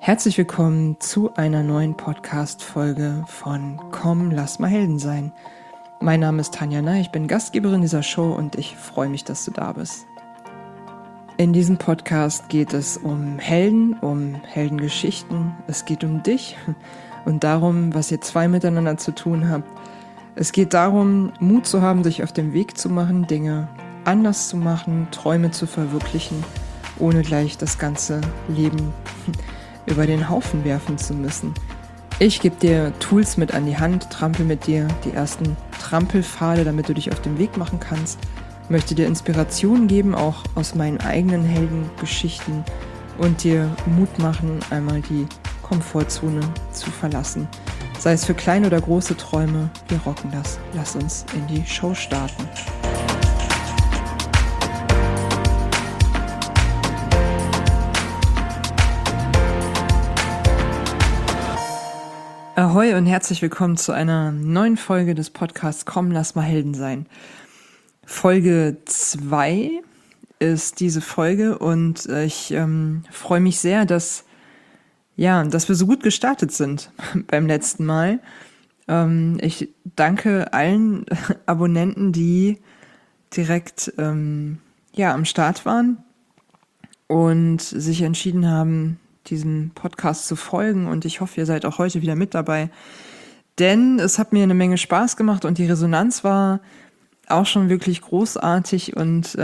Herzlich willkommen zu einer neuen Podcast-Folge von Komm, lass mal Helden sein. Mein Name ist Tanja Ney, ich bin Gastgeberin dieser Show und ich freue mich, dass du da bist. In diesem Podcast geht es um Helden, um Heldengeschichten. Es geht um dich und darum, was ihr zwei miteinander zu tun habt. Es geht darum, Mut zu haben, sich auf den Weg zu machen, Dinge anders zu machen, Träume zu verwirklichen, ohne gleich das ganze Leben über den Haufen werfen zu müssen. Ich gebe dir Tools mit an die Hand, trampel mit dir die ersten Trampelpfade, damit du dich auf den Weg machen kannst, möchte dir Inspiration geben, auch aus meinen eigenen Heldengeschichten und dir Mut machen, einmal die Komfortzone zu verlassen. Sei es für kleine oder große Träume, wir rocken das. Lass uns in die Show starten. Ahoi und herzlich willkommen zu einer neuen Folge des Podcasts Komm, lass mal Helden sein. Folge 2 ist diese Folge und ich freue mich sehr, dass wir so gut gestartet sind beim letzten Mal. Ich danke allen Abonnenten, die direkt am Start waren und sich entschieden haben, diesem Podcast zu folgen, und ich hoffe, ihr seid auch heute wieder mit dabei, denn es hat mir eine Menge Spaß gemacht und die Resonanz war auch schon wirklich großartig und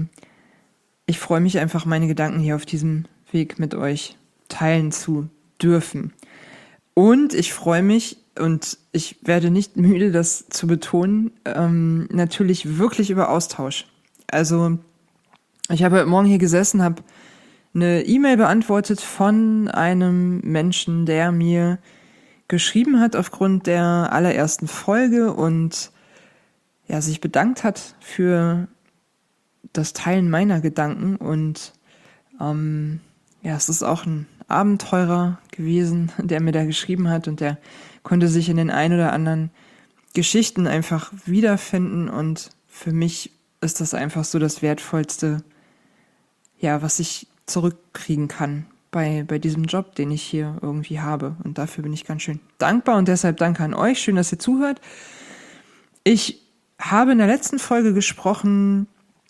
ich freue mich einfach, meine Gedanken hier auf diesem Weg mit euch teilen zu dürfen. Und ich freue mich, und ich werde nicht müde, das zu betonen, natürlich wirklich über Austausch. Also ich habe heute Morgen hier gesessen, habe eine E-Mail beantwortet von einem Menschen, der mir geschrieben hat aufgrund der allerersten Folge und sich bedankt hat für das Teilen meiner Gedanken. Und es ist auch ein Abenteurer gewesen, der mir da geschrieben hat, und der konnte sich in den ein oder anderen Geschichten einfach wiederfinden, und für mich ist das einfach so das Wertvollste, was ich zurückkriegen kann bei diesem Job, den ich hier irgendwie habe. Und dafür bin ich ganz schön dankbar und deshalb danke an euch. Schön, dass ihr zuhört. Ich habe in der letzten Folge gesprochen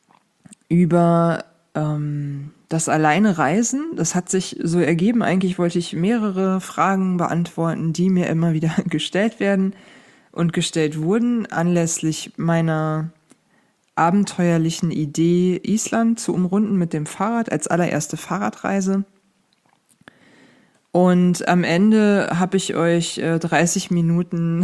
über das alleine Reisen. Das hat sich so ergeben. Eigentlich wollte ich mehrere Fragen beantworten, die mir immer wieder gestellt werden und gestellt wurden anlässlich meiner abenteuerlichen Idee, Island zu umrunden mit dem Fahrrad als allererste Fahrradreise. Und am Ende habe ich euch 30 Minuten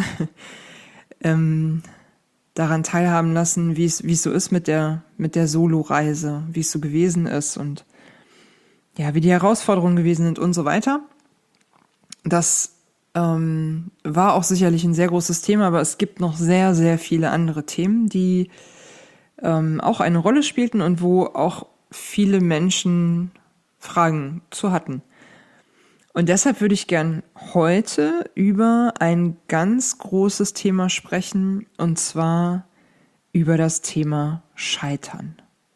daran teilhaben lassen, wie es so ist mit der Solo-Reise, wie es so gewesen ist und wie die Herausforderungen gewesen sind und so weiter. Das war auch sicherlich ein sehr großes Thema, aber es gibt noch sehr, sehr viele andere Themen, die auch eine Rolle spielten und wo auch viele Menschen Fragen zu hatten. Und deshalb würde ich gern heute über ein ganz großes Thema sprechen, und zwar über das Thema Scheitern.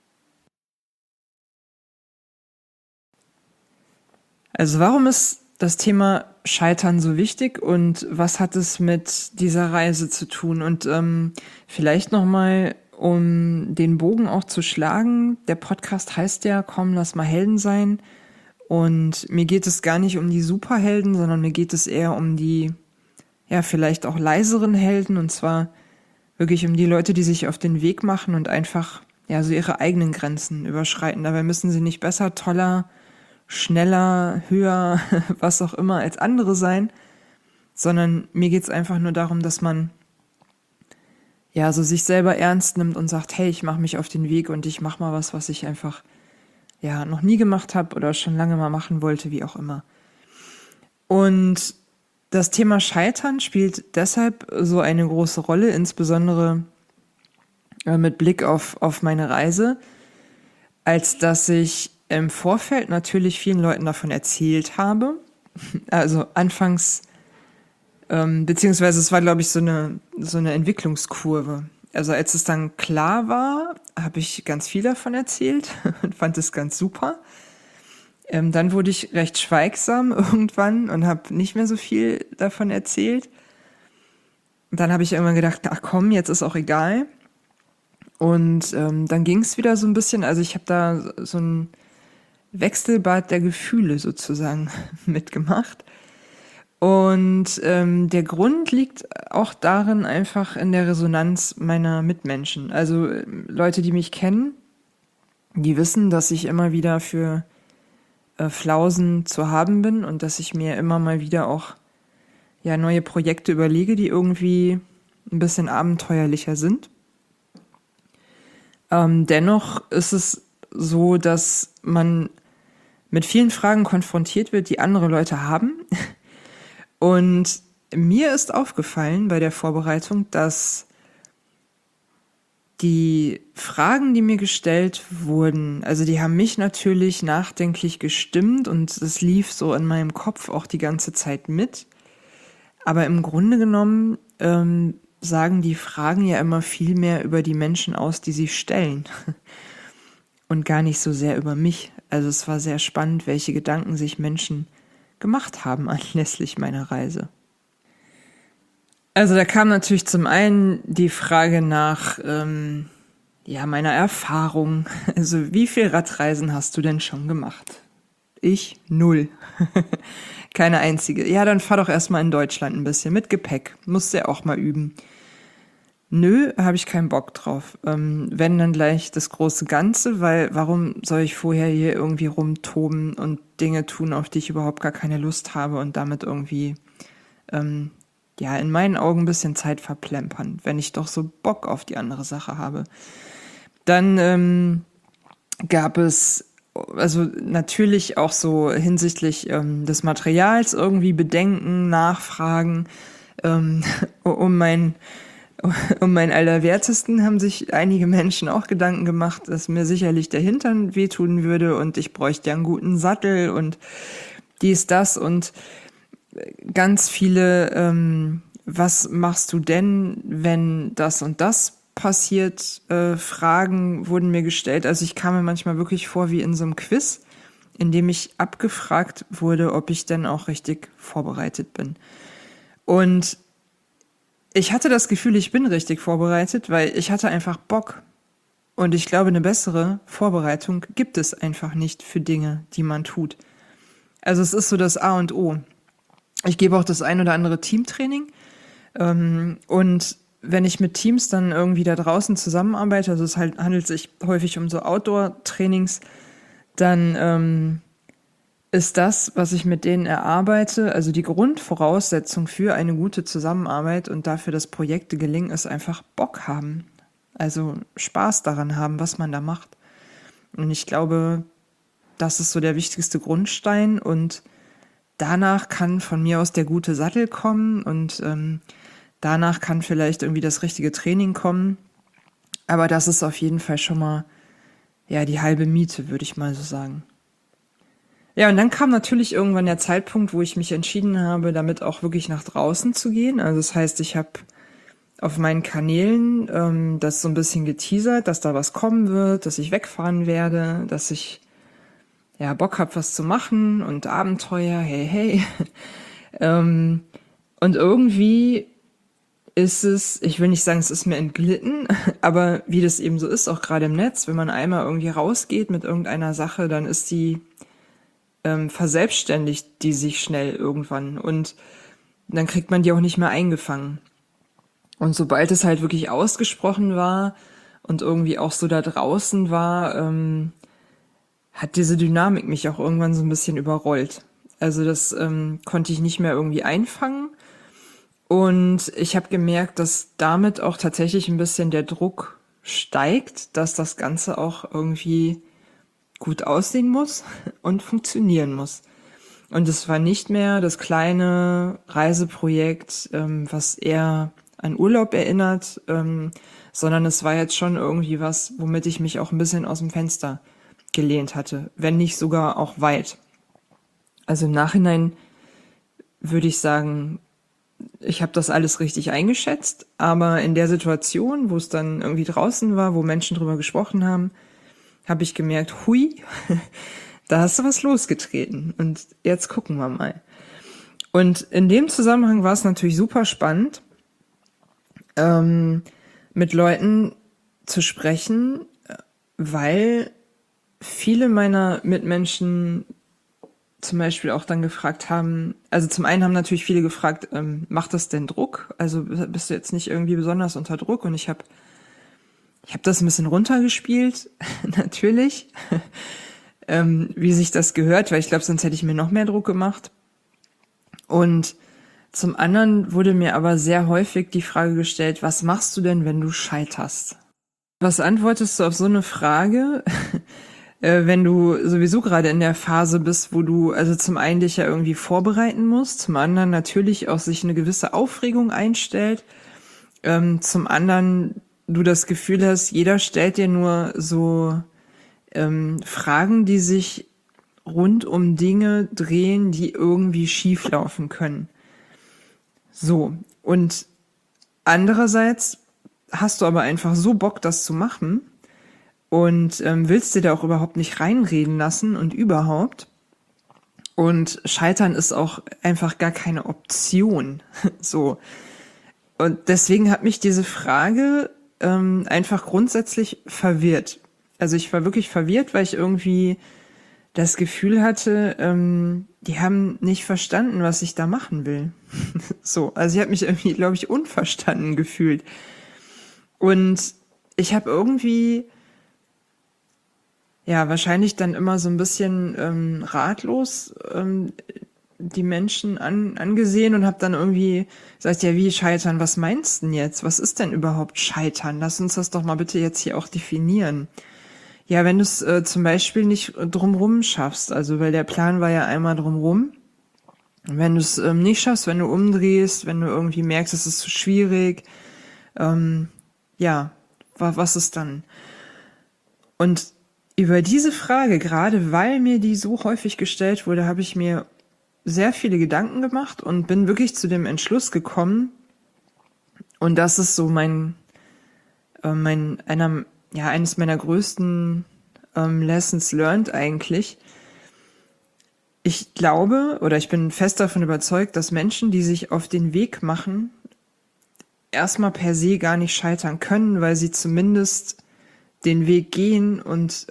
Also warum ist das Thema Scheitern so wichtig und was hat es mit dieser Reise zu tun? Und vielleicht nochmal, um den Bogen auch zu schlagen, der Podcast heißt ja Komm, lass mal Helden sein. Und mir geht es gar nicht um die Superhelden, sondern mir geht es eher um die, vielleicht auch leiseren Helden, und zwar wirklich um die Leute, die sich auf den Weg machen und einfach, so ihre eigenen Grenzen überschreiten. Dabei müssen sie nicht besser, toller, schneller, höher, was auch immer als andere sein, sondern mir geht es einfach nur darum, dass man so sich selber ernst nimmt und sagt, hey, ich mache mich auf den Weg und ich mache mal was ich einfach noch nie gemacht habe oder schon lange mal machen wollte, wie auch immer. Und das Thema Scheitern spielt deshalb so eine große Rolle, insbesondere mit Blick auf meine Reise, als dass ich im Vorfeld natürlich vielen Leuten davon erzählt habe. Also anfangs, beziehungsweise es war, glaube ich, so eine Entwicklungskurve. Also als es dann klar war, habe ich ganz viel davon erzählt und fand es ganz super. Dann wurde ich recht schweigsam irgendwann und habe nicht mehr so viel davon erzählt. Und dann habe ich irgendwann gedacht, ach komm, jetzt ist auch egal. Und dann ging es wieder so ein bisschen, also ich habe da so ein Wechselbad der Gefühle sozusagen mitgemacht. Und der Grund liegt auch darin einfach in der Resonanz meiner Mitmenschen. Also Leute, die mich kennen, die wissen, dass ich immer wieder für Flausen zu haben bin und dass ich mir immer mal wieder auch neue Projekte überlege, die irgendwie ein bisschen abenteuerlicher sind. Dennoch ist es so, dass man mit vielen Fragen konfrontiert wird, die andere Leute haben. Und mir ist aufgefallen bei der Vorbereitung, dass die Fragen, die mir gestellt wurden, also die haben mich natürlich nachdenklich gestimmt und es lief so in meinem Kopf auch die ganze Zeit mit. Aber im Grunde genommen sagen die Fragen ja immer viel mehr über die Menschen aus, die sie stellen. Und gar nicht so sehr über mich. Also es war sehr spannend, welche Gedanken sich Menschen gemacht haben anlässlich meiner Reise. Also da kam natürlich zum einen die Frage nach meiner Erfahrung. Also wie viel Radreisen hast du denn schon gemacht? Ich 0. Keine einzige. Ja, dann fahr doch erstmal in Deutschland ein bisschen mit Gepäck. Musst ja auch mal üben. Nö, habe ich keinen Bock drauf. Wenn dann gleich das große Ganze, weil warum soll ich vorher hier irgendwie rumtoben und Dinge tun, auf die ich überhaupt gar keine Lust habe und damit irgendwie in meinen Augen ein bisschen Zeit verplempern, wenn ich doch so Bock auf die andere Sache habe. Dann gab es also natürlich auch so hinsichtlich des Materials irgendwie Bedenken, Nachfragen um meinen Allerwertesten haben sich einige Menschen auch Gedanken gemacht, dass mir sicherlich der Hintern wehtun würde und ich bräuchte ja einen guten Sattel und dies, das und ganz viele, was machst du denn, wenn das und das passiert, Fragen wurden mir gestellt. Also ich kam mir manchmal wirklich vor wie in so einem Quiz, in dem ich abgefragt wurde, ob ich denn auch richtig vorbereitet bin. Und ich hatte das Gefühl, ich bin richtig vorbereitet, weil ich hatte einfach Bock. Und ich glaube, eine bessere Vorbereitung gibt es einfach nicht für Dinge, die man tut. Also es ist so das A und O. Ich gebe auch das ein oder andere Teamtraining. Und wenn ich mit Teams dann irgendwie da draußen zusammenarbeite, also handelt sich häufig um so Outdoor-Trainings, dann ist das, was ich mit denen erarbeite, also die Grundvoraussetzung für eine gute Zusammenarbeit und dafür, dass Projekte gelingen, ist einfach Bock haben. Also Spaß daran haben, was man da macht. Und ich glaube, das ist so der wichtigste Grundstein und danach kann von mir aus der gute Sattel kommen und danach kann vielleicht irgendwie das richtige Training kommen. Aber das ist auf jeden Fall schon mal die halbe Miete, würde ich mal so sagen. Ja, und dann kam natürlich irgendwann der Zeitpunkt, wo ich mich entschieden habe, damit auch wirklich nach draußen zu gehen. Also das heißt, ich habe auf meinen Kanälen das so ein bisschen geteasert, dass da was kommen wird, dass ich wegfahren werde, dass ich Bock habe, was zu machen und Abenteuer, hey. Und irgendwie ist es, ich will nicht sagen, es ist mir entglitten, aber wie das eben so ist, auch gerade im Netz, wenn man einmal irgendwie rausgeht mit irgendeiner Sache, dann ist die verselbstständigt die sich schnell irgendwann und dann kriegt man die auch nicht mehr eingefangen. Und sobald es halt wirklich ausgesprochen war und irgendwie auch so da draußen war, hat diese Dynamik mich auch irgendwann so ein bisschen überrollt. Also das konnte ich nicht mehr irgendwie einfangen und ich habe gemerkt, dass damit auch tatsächlich ein bisschen der Druck steigt, dass das Ganze auch irgendwie gut aussehen muss und funktionieren muss. Und es war nicht mehr das kleine Reiseprojekt, was eher an Urlaub erinnert, sondern es war jetzt schon irgendwie was, womit ich mich auch ein bisschen aus dem Fenster gelehnt hatte, wenn nicht sogar auch weit. Also im Nachhinein würde ich sagen, ich habe das alles richtig eingeschätzt, aber in der Situation, wo es dann irgendwie draußen war, wo Menschen drüber gesprochen haben, habe ich gemerkt, hui, da hast du was losgetreten und jetzt gucken wir mal. Und in dem Zusammenhang war es natürlich super spannend, mit Leuten zu sprechen, weil viele meiner Mitmenschen zum Beispiel auch dann gefragt haben, also zum einen haben natürlich viele gefragt, macht das denn Druck? Also bist du jetzt nicht irgendwie besonders unter Druck? Und ich hab das ein bisschen runtergespielt, natürlich, wie sich das gehört, weil ich glaube, sonst hätte ich mir noch mehr Druck gemacht. Und zum anderen wurde mir aber sehr häufig die Frage gestellt, was machst du denn, wenn du scheiterst? Was antwortest du auf so eine Frage, wenn du sowieso gerade in der Phase bist, wo du also zum einen dich ja irgendwie vorbereiten musst, zum anderen natürlich auch sich eine gewisse Aufregung einstellt, zum anderen du das Gefühl hast, jeder stellt dir nur so Fragen, die sich rund um Dinge drehen, die irgendwie schief laufen können. So, und andererseits hast du aber einfach so Bock, das zu machen und willst dir da auch überhaupt nicht reinreden lassen und überhaupt. Und Scheitern ist auch einfach gar keine Option. So. Und deswegen hat mich diese Frage einfach grundsätzlich verwirrt. Also ich war wirklich verwirrt, weil ich irgendwie das Gefühl hatte, die haben nicht verstanden, was ich da machen will. So, also ich habe mich irgendwie, glaube ich, unverstanden gefühlt. Und ich habe irgendwie, ja, wahrscheinlich dann immer so ein bisschen ratlos die Menschen angesehen und habe dann irgendwie gesagt, ja, wie scheitern, was meinst du denn jetzt? Was ist denn überhaupt scheitern? Lass uns das doch mal bitte jetzt hier auch definieren. Ja, wenn du es zum Beispiel nicht drumrum schaffst, also weil der Plan war ja einmal drumrum. Wenn du es nicht schaffst, wenn du umdrehst, wenn du irgendwie merkst, es ist zu schwierig, ja, was ist dann? Und über diese Frage, gerade weil mir die so häufig gestellt wurde, habe ich mir sehr viele Gedanken gemacht und bin wirklich zu dem Entschluss gekommen. Und das ist so eines meiner größten Lessons learned eigentlich. Ich glaube oder ich bin fest davon überzeugt, dass Menschen, die sich auf den Weg machen, erstmal per se gar nicht scheitern können, weil sie zumindest den Weg gehen und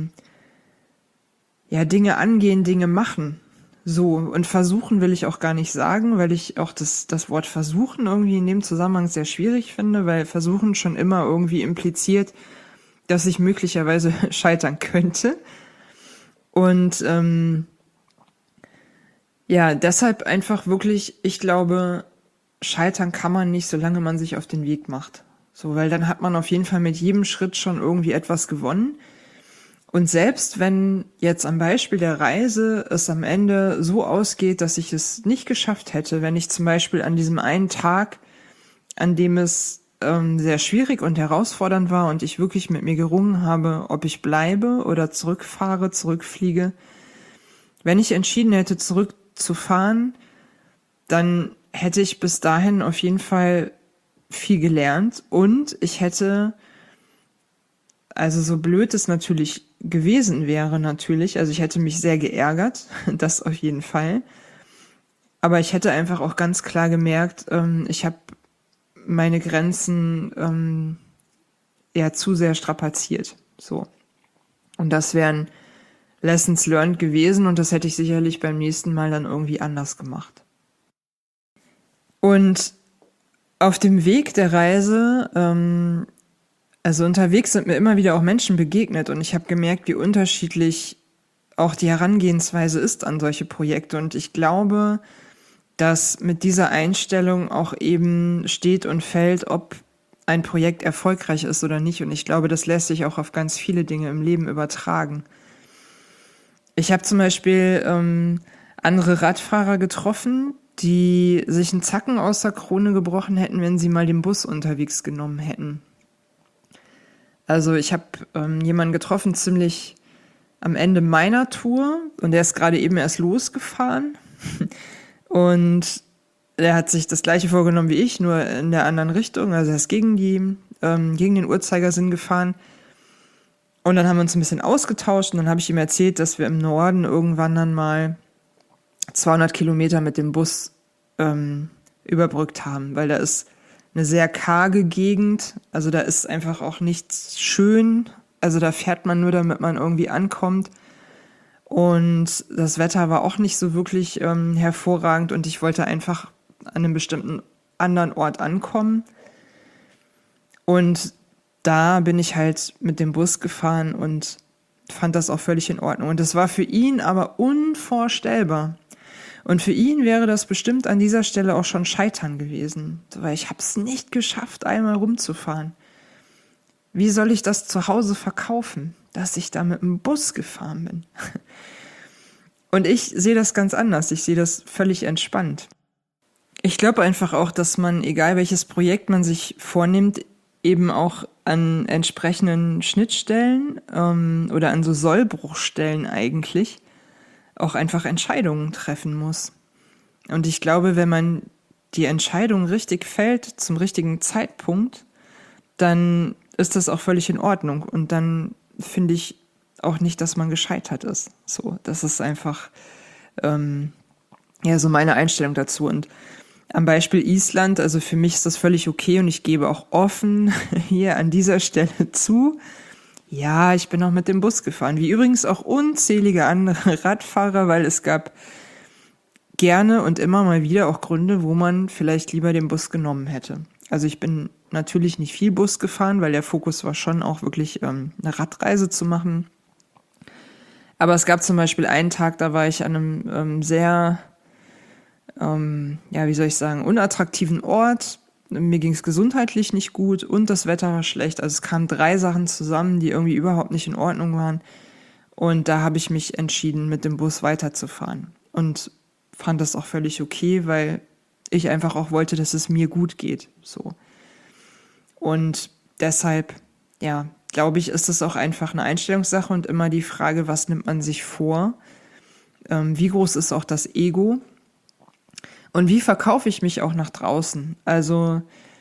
Dinge angehen, Dinge machen. So, und versuchen will ich auch gar nicht sagen, weil ich auch das Wort versuchen irgendwie in dem Zusammenhang sehr schwierig finde, weil versuchen schon immer irgendwie impliziert, dass ich möglicherweise scheitern könnte. Und deshalb einfach wirklich, ich glaube, scheitern kann man nicht, solange man sich auf den Weg macht. So, weil dann hat man auf jeden Fall mit jedem Schritt schon irgendwie etwas gewonnen. Und selbst wenn jetzt am Beispiel der Reise es am Ende so ausgeht, dass ich es nicht geschafft hätte, wenn ich zum Beispiel an diesem einen Tag, an dem es sehr schwierig und herausfordernd war und ich wirklich mit mir gerungen habe, ob ich bleibe oder zurückfliege, wenn ich entschieden hätte, zurückzufahren, dann hätte ich bis dahin auf jeden Fall viel gelernt und ich hätte, also so blöd es natürlich gewesen wäre natürlich, also ich hätte mich sehr geärgert, das auf jeden Fall, aber ich hätte einfach auch ganz klar gemerkt, ich habe meine Grenzen zu sehr strapaziert, so. Und das wären Lessons learned gewesen und das hätte ich sicherlich beim nächsten Mal dann irgendwie anders gemacht. Und auf dem Weg der Reise, also unterwegs sind mir immer wieder auch Menschen begegnet und ich habe gemerkt, wie unterschiedlich auch die Herangehensweise ist an solche Projekte. Und ich glaube, dass mit dieser Einstellung auch eben steht und fällt, ob ein Projekt erfolgreich ist oder nicht. Und ich glaube, das lässt sich auch auf ganz viele Dinge im Leben übertragen. Ich habe zum Beispiel andere Radfahrer getroffen, die sich einen Zacken aus der Krone gebrochen hätten, wenn sie mal den Bus unterwegs genommen hätten. Also ich habe jemanden getroffen, ziemlich am Ende meiner Tour, und der ist gerade eben erst losgefahren und der hat sich das gleiche vorgenommen wie ich, nur in der anderen Richtung, also er ist gegen den Uhrzeigersinn gefahren Und dann haben wir uns ein bisschen ausgetauscht und dann habe ich ihm erzählt, dass wir im Norden irgendwann dann mal 200 Kilometer mit dem Bus überbrückt haben, weil da ist eine sehr karge Gegend, also da ist einfach auch nichts schön, also da fährt man nur, damit man irgendwie ankommt und das Wetter war auch nicht so wirklich hervorragend und ich wollte einfach an einem bestimmten anderen Ort ankommen und da bin ich halt mit dem Bus gefahren und fand das auch völlig in Ordnung und das war für ihn aber unvorstellbar. Und für ihn wäre das bestimmt an dieser Stelle auch schon Scheitern gewesen, weil ich habe es nicht geschafft, einmal rumzufahren. Wie soll ich das zu Hause verkaufen, dass ich da mit dem Bus gefahren bin? Und ich sehe das ganz anders, ich sehe das völlig entspannt. Ich glaube einfach auch, dass man, egal welches Projekt man sich vornimmt, eben auch an entsprechenden Schnittstellen oder an so Sollbruchstellen eigentlich auch einfach Entscheidungen treffen muss. Und ich glaube, wenn man die Entscheidung richtig fällt zum richtigen Zeitpunkt, dann ist das auch völlig in Ordnung. Und dann finde ich auch nicht, dass man gescheitert ist. So, das ist einfach so meine Einstellung dazu. Und am Beispiel Island, also für mich ist das völlig okay und ich gebe auch offen hier an dieser Stelle zu, ja, ich bin auch mit dem Bus gefahren, wie übrigens auch unzählige andere Radfahrer, weil es gab gerne und immer mal wieder auch Gründe, wo man vielleicht lieber den Bus genommen hätte. Also ich bin natürlich nicht viel Bus gefahren, weil der Fokus war schon auch wirklich eine Radreise zu machen. Aber es gab zum Beispiel einen Tag, da war ich an einem sehr, unattraktiven Ort. Mir ging es gesundheitlich nicht gut und das Wetter war schlecht. Also es kamen 3 Sachen zusammen, die irgendwie überhaupt nicht in Ordnung waren. Und da habe ich mich entschieden, mit dem Bus weiterzufahren. Und fand das auch völlig okay, weil ich einfach auch wollte, dass es mir gut geht. So. Und deshalb, glaube ich, ist es auch einfach eine Einstellungssache und immer die Frage, was nimmt man sich vor? Wie groß ist auch das Ego? Und wie verkaufe ich mich auch nach draußen? Also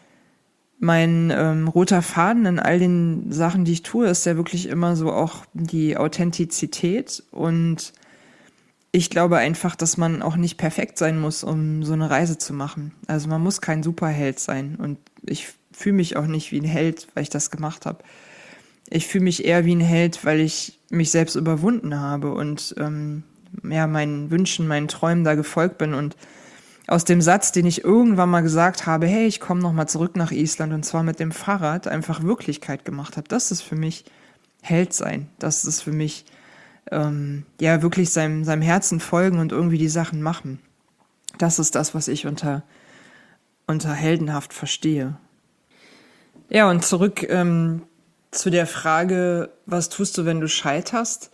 mein roter Faden in all den Sachen, die ich tue, ist ja wirklich immer so auch die Authentizität. Und ich glaube einfach, dass man auch nicht perfekt sein muss, um so eine Reise zu machen. Also man muss kein Superheld sein. Und ich fühle mich auch nicht wie ein Held, weil ich das gemacht habe. Ich fühle mich eher wie ein Held, weil ich mich selbst überwunden habe und meinen Wünschen, meinen Träumen da gefolgt bin und aus dem Satz, den ich irgendwann mal gesagt habe, hey, ich komme nochmal zurück nach Island und zwar mit dem Fahrrad, einfach Wirklichkeit gemacht habe. Das ist für mich Held sein. Das ist für mich wirklich seinem Herzen folgen und irgendwie die Sachen machen. Das ist das, was ich unter heldenhaft verstehe. Ja, und zurück zu der Frage, was tust du, wenn du scheiterst?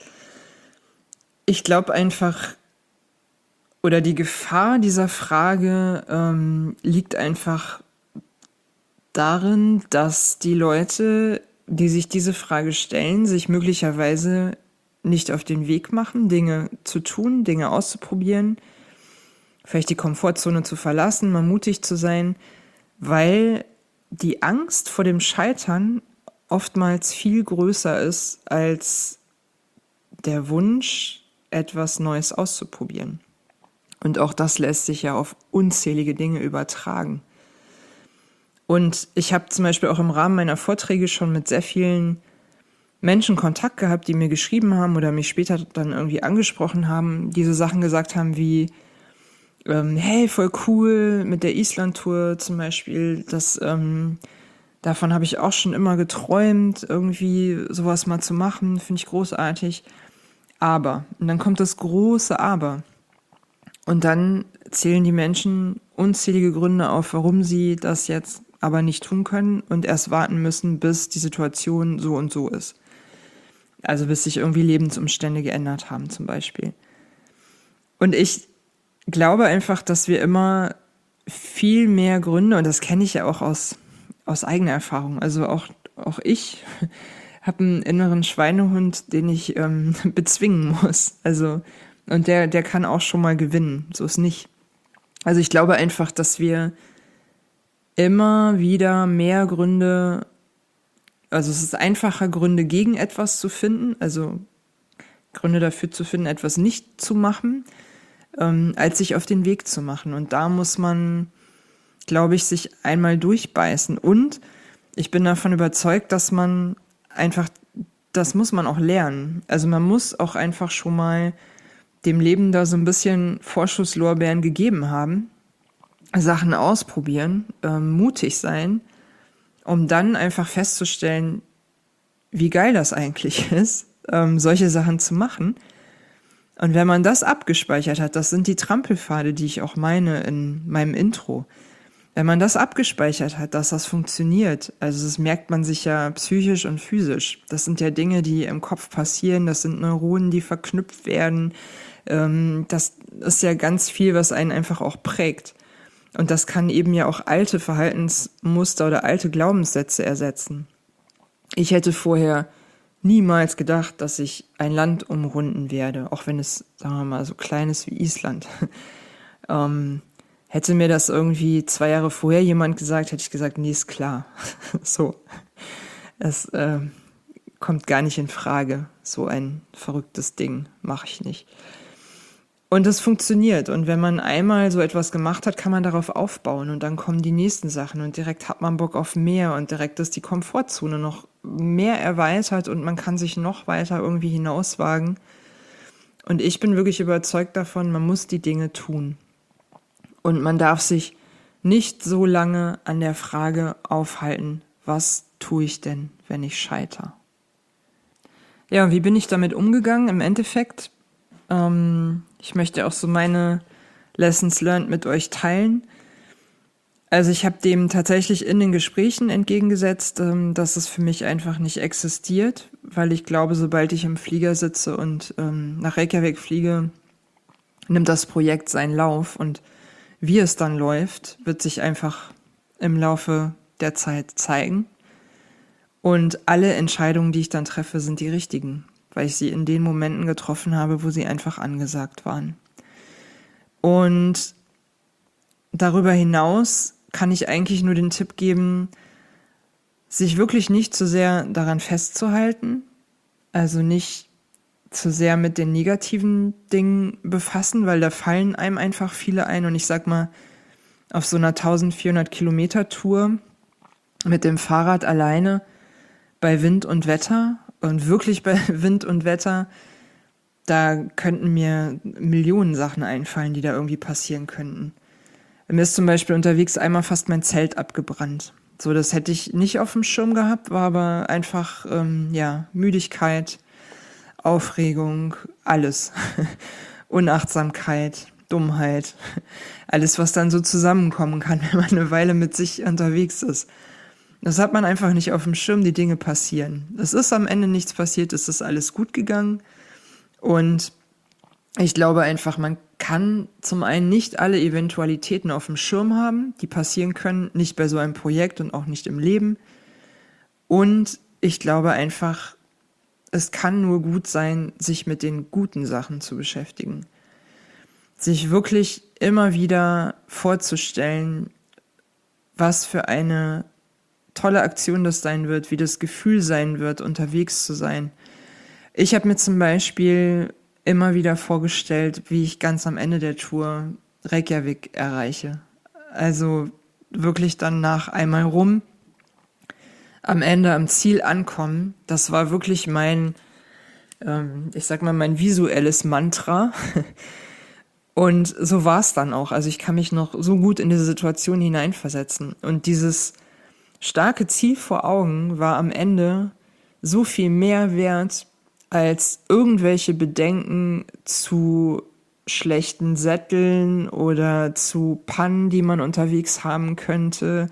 Ich glaube einfach, oder die Gefahr dieser Frage liegt einfach darin, dass die Leute, die sich diese Frage stellen, sich möglicherweise nicht auf den Weg machen, Dinge zu tun, Dinge auszuprobieren, vielleicht die Komfortzone zu verlassen, mal mutig zu sein, weil die Angst vor dem Scheitern oftmals viel größer ist als der Wunsch, etwas Neues auszuprobieren. Und auch das lässt sich ja auf unzählige Dinge übertragen. Und ich habe zum Beispiel auch im Rahmen meiner Vorträge schon mit sehr vielen Menschen Kontakt gehabt, die mir geschrieben haben oder mich später dann irgendwie angesprochen haben, die so Sachen gesagt haben wie, hey, voll cool mit der Island-Tour zum Beispiel, davon habe ich auch schon immer geträumt, irgendwie sowas mal zu machen, finde ich großartig. Aber, und dann kommt das große Aber. Und dann zählen die Menschen unzählige Gründe auf, warum sie das jetzt aber nicht tun können und erst warten müssen, bis die Situation so und so ist. Also bis sich irgendwie Lebensumstände geändert haben zum Beispiel. Und ich glaube einfach, dass wir immer viel mehr Gründe, und das kenne ich ja auch aus eigener Erfahrung, also auch ich habe einen inneren Schweinehund, den ich bezwingen muss. Also und der kann auch schon mal gewinnen, so ist nicht. Also ich glaube einfach, dass wir immer wieder mehr Gründe Also es ist einfacher, Gründe gegen etwas zu finden, also Gründe dafür zu finden, etwas nicht zu machen, als sich auf den Weg zu machen. Und da muss man, glaube ich, sich einmal durchbeißen. Und ich bin davon überzeugt, dass man einfach, das muss man auch lernen. Also man muss auch einfach schon mal dem Leben da so ein bisschen Vorschusslorbeeren gegeben haben, Sachen ausprobieren, mutig sein, um dann einfach festzustellen, wie geil das eigentlich ist, solche Sachen zu machen. Und wenn man das abgespeichert hat, das sind die Trampelpfade, die ich auch meine in meinem Intro. Wenn man das abgespeichert hat, dass das funktioniert, also das merkt man sich ja psychisch und physisch. Das sind ja Dinge, die im Kopf passieren, das sind Neuronen, die verknüpft werden. Das ist ja ganz viel, was einen einfach auch prägt. Und das kann eben ja auch alte Verhaltensmuster oder alte Glaubenssätze ersetzen. Ich hätte vorher niemals gedacht, dass ich ein Land umrunden werde, auch wenn es, sagen wir mal, so klein ist wie Island. Hätte mir das irgendwie 2 Jahre vorher jemand gesagt, hätte ich gesagt, nee, ist klar. So, es kommt gar nicht in Frage. So ein verrücktes Ding mache ich nicht. Und es funktioniert. Und wenn man einmal so etwas gemacht hat, kann man darauf aufbauen. Und dann kommen die nächsten Sachen. Und direkt hat man Bock auf mehr. Und direkt ist die Komfortzone noch mehr erweitert. Und man kann sich noch weiter irgendwie hinauswagen. Und ich bin wirklich überzeugt davon, man muss die Dinge tun. Und man darf sich nicht so lange an der Frage aufhalten, was tue ich denn, wenn ich scheitere? Ja, und wie bin ich damit umgegangen? Im Endeffekt, ich möchte auch so meine Lessons learned mit euch teilen. Also ich habe dem tatsächlich in den Gesprächen entgegengesetzt, dass es für mich einfach nicht existiert, weil ich glaube, sobald ich im Flieger sitze und nach Reykjavik fliege, nimmt das Projekt seinen Lauf und wie es dann läuft, wird sich einfach im Laufe der Zeit zeigen. Und alle Entscheidungen, die ich dann treffe, sind die richtigen, weil ich sie in den Momenten getroffen habe, wo sie einfach angesagt waren. Und darüber hinaus kann ich eigentlich nur den Tipp geben, sich wirklich nicht zu sehr daran festzuhalten, also nicht zu sehr mit den negativen Dingen befassen, weil da fallen einem einfach viele ein. Und ich sag mal, auf so einer 1400 Kilometer Tour mit dem Fahrrad alleine bei Wind und Wetter und wirklich bei Wind und Wetter, da könnten mir Millionen Sachen einfallen, die da irgendwie passieren könnten. Mir ist zum Beispiel unterwegs einmal fast mein Zelt abgebrannt. So, das hätte ich nicht auf dem Schirm gehabt, war aber einfach, Müdigkeit, Aufregung, alles. Unachtsamkeit, Dummheit, alles, was dann so zusammenkommen kann, wenn man eine Weile mit sich unterwegs ist. Das hat man einfach nicht auf dem Schirm, die Dinge passieren. Es ist am Ende nichts passiert, es ist alles gut gegangen. Und ich glaube einfach, man kann zum einen nicht alle Eventualitäten auf dem Schirm haben, die passieren können, nicht bei so einem Projekt und auch nicht im Leben. Und ich glaube einfach, es kann nur gut sein, sich mit den guten Sachen zu beschäftigen. Sich wirklich immer wieder vorzustellen, was für eine tolle Aktion das sein wird, wie das Gefühl sein wird, unterwegs zu sein. Ich habe mir zum Beispiel immer wieder vorgestellt, wie ich ganz am Ende der Tour Reykjavik erreiche. Also wirklich dann nach einmal rum, am Ende am Ziel ankommen. Das war wirklich mein visuelles Mantra. Und so war es dann auch. Also ich kann mich noch so gut in diese Situation hineinversetzen. Und dieses starke Ziel vor Augen war am Ende so viel mehr wert als irgendwelche Bedenken zu schlechten Sätteln oder zu Pannen, die man unterwegs haben könnte.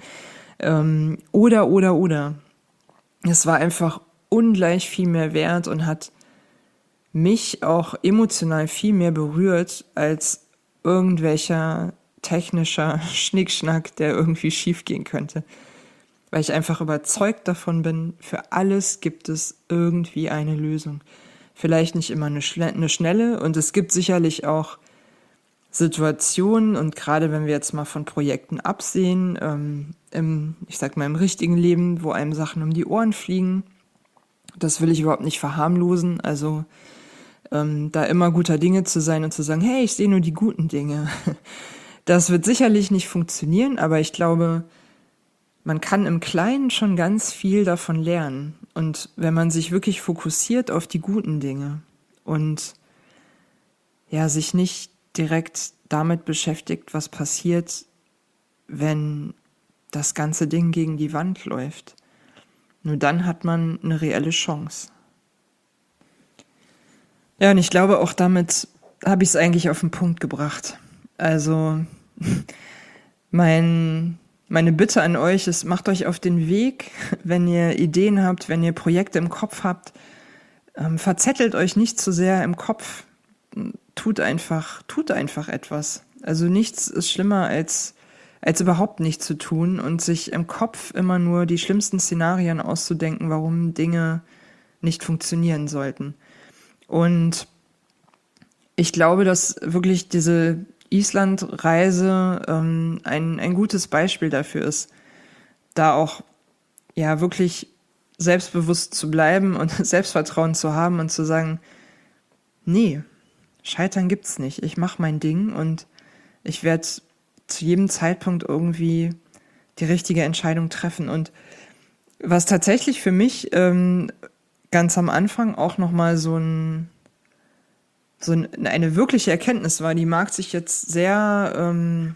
Oder. Es war einfach ungleich viel mehr wert und hat mich auch emotional viel mehr berührt als irgendwelcher technischer Schnickschnack, der irgendwie schiefgehen könnte. Weil ich einfach überzeugt davon bin, für alles gibt es irgendwie eine Lösung. Vielleicht nicht immer eine schnelle und es gibt sicherlich auch Situationen, und gerade wenn wir jetzt mal von Projekten absehen, im richtigen Leben, wo einem Sachen um die Ohren fliegen, das will ich überhaupt nicht verharmlosen, also da immer guter Dinge zu sein und zu sagen, hey, ich sehe nur die guten Dinge. Das wird sicherlich nicht funktionieren, aber ich glaube, man kann im Kleinen schon ganz viel davon lernen. Und wenn man sich wirklich fokussiert auf die guten Dinge und ja, sich nicht direkt damit beschäftigt, was passiert, wenn das ganze Ding gegen die Wand läuft. Nur dann hat man eine reelle Chance. Ja, und ich glaube, auch damit habe ich es eigentlich auf den Punkt gebracht. Also meine Bitte an euch ist, macht euch auf den Weg, wenn ihr Ideen habt, wenn ihr Projekte im Kopf habt, verzettelt euch nicht zu sehr im Kopf, tut einfach etwas. Also nichts ist schlimmer als überhaupt nichts zu tun und sich im Kopf immer nur die schlimmsten Szenarien auszudenken, warum Dinge nicht funktionieren sollten. Und ich glaube, dass wirklich diese Island-Reise ein gutes Beispiel dafür ist, da auch ja wirklich selbstbewusst zu bleiben und Selbstvertrauen zu haben und zu sagen, nee, Scheitern gibt's nicht. Ich mache mein Ding und ich werde zu jedem Zeitpunkt irgendwie die richtige Entscheidung treffen. Und was tatsächlich für mich ganz am Anfang auch nochmal so eine wirkliche Erkenntnis war, die mag sich jetzt sehr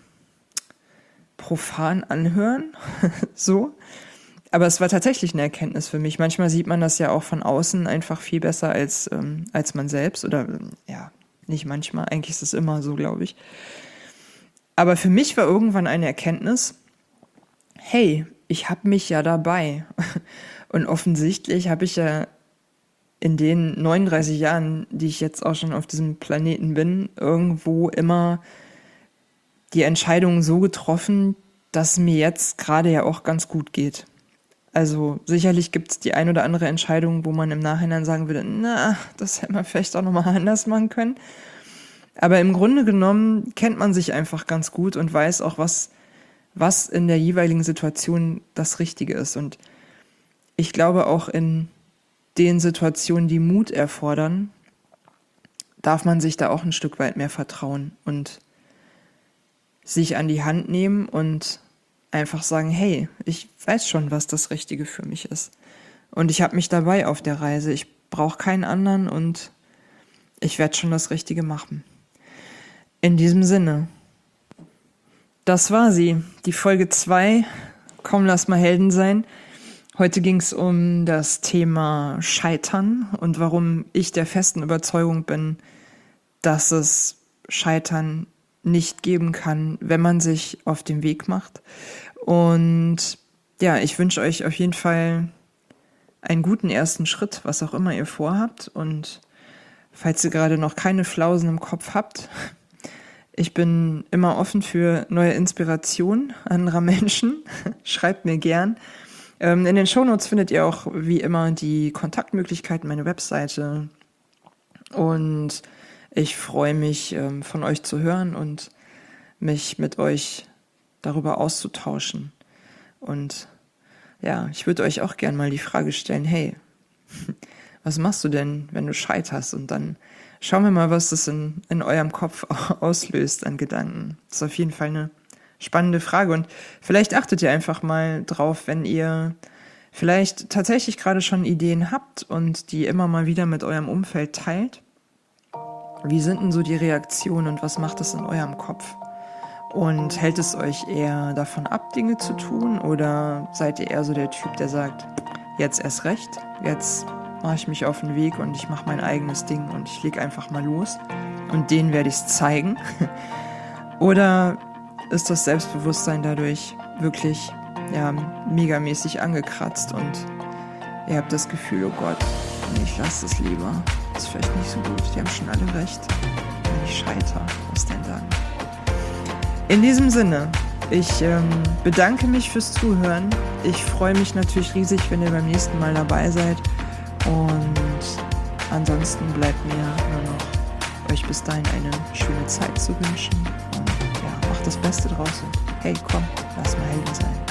profan anhören, so. Aber es war tatsächlich eine Erkenntnis für mich. Manchmal sieht man das ja auch von außen einfach viel besser als man selbst. Oder ja, nicht manchmal, eigentlich ist es immer so, glaube ich. Aber für mich war irgendwann eine Erkenntnis, hey, ich habe mich ja dabei. Und offensichtlich habe ich ja in den 39 Jahren, die ich jetzt auch schon auf diesem Planeten bin, irgendwo immer die Entscheidung so getroffen, dass es mir jetzt gerade ja auch ganz gut geht. Also sicherlich gibt es die ein oder andere Entscheidung, wo man im Nachhinein sagen würde, na, das hätte man vielleicht auch nochmal anders machen können. Aber im Grunde genommen kennt man sich einfach ganz gut und weiß auch, was in der jeweiligen Situation das Richtige ist. Und ich glaube, auch in den Situationen, die Mut erfordern, darf man sich da auch ein Stück weit mehr vertrauen und sich an die Hand nehmen und einfach sagen, hey, ich weiß schon, was das Richtige für mich ist. Und ich habe mich dabei auf der Reise. Ich brauche keinen anderen und ich werde schon das Richtige machen. In diesem Sinne, das war sie, die Folge 2. Komm, lass mal Helden sein. Heute ging es um das Thema Scheitern und warum ich der festen Überzeugung bin, dass es Scheitern nicht geben kann, wenn man sich auf den Weg macht. Und ja, ich wünsche euch auf jeden Fall einen guten ersten Schritt, was auch immer ihr vorhabt. Und falls ihr gerade noch keine Flausen im Kopf habt, ich bin immer offen für neue Inspiration anderer Menschen. Schreibt mir gern. In den Shownotes findet ihr auch wie immer die Kontaktmöglichkeiten, meine Webseite. Und ich freue mich, von euch zu hören und mich mit euch darüber auszutauschen. Und ja, ich würde euch auch gern mal die Frage stellen, hey, was machst du denn, wenn du scheiterst? Und dann schauen wir mal, was das in eurem Kopf auslöst an Gedanken. Das ist auf jeden Fall eine spannende Frage. Und vielleicht achtet ihr einfach mal drauf, wenn ihr vielleicht tatsächlich gerade schon Ideen habt und die immer mal wieder mit eurem Umfeld teilt. Wie sind denn so die Reaktionen und was macht es in eurem Kopf? Und hält es euch eher davon ab, Dinge zu tun? Oder seid ihr eher so der Typ, der sagt, jetzt erst recht, jetzt mache ich mich auf den Weg und ich mache mein eigenes Ding und ich lege einfach mal los und denen werde ich es zeigen? Oder ist das Selbstbewusstsein dadurch wirklich megamäßig angekratzt und ihr habt das Gefühl, oh Gott, ich lasse es lieber, das ist vielleicht nicht so gut, die haben schon alle recht, wenn ich scheitere, was denn dann? In diesem Sinne, ich bedanke mich fürs Zuhören, ich freue mich natürlich riesig, wenn ihr beim nächsten Mal dabei seid und ansonsten bleibt mir nur noch euch bis dahin eine schöne Zeit zu wünschen. Und ja, macht das Beste draus und hey, komm, lass mal Helden sein.